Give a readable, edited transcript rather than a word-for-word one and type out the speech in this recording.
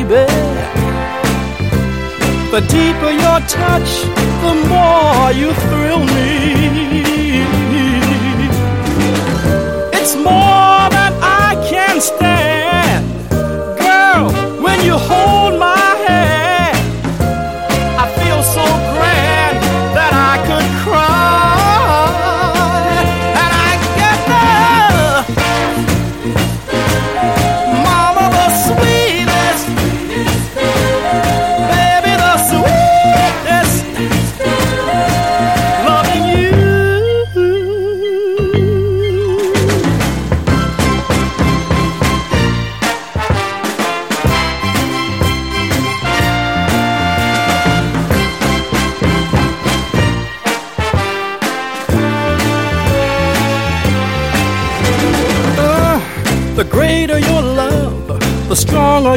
baby. The deeper your touch, the more you thrill me. It's more than I can stand. Girl, when you hold my hand, I feel so grand that I could cry. And I get mama, the sweetest, baby, the sweetest, loving you. The greater your love, the stronger